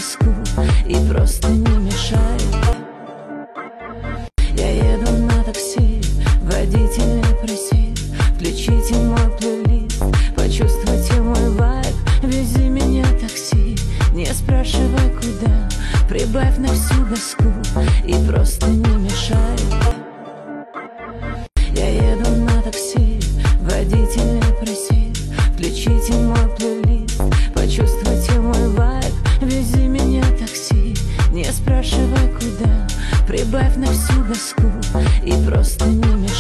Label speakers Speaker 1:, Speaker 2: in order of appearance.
Speaker 1: доску и просто не мешай. Я еду на такси, водитель не просит, включите мой плейлист, почувствуйте мой вайб. Вези меня такси, не спрашивай куда, прибавь на всю доску и просто не мешай. Я еду на такси, водитель не просит, включите мой плейлист, почувствуйте мой вайб. Вези меня такси, не спрашивай куда, прибавь на всю доску и просто не мешай.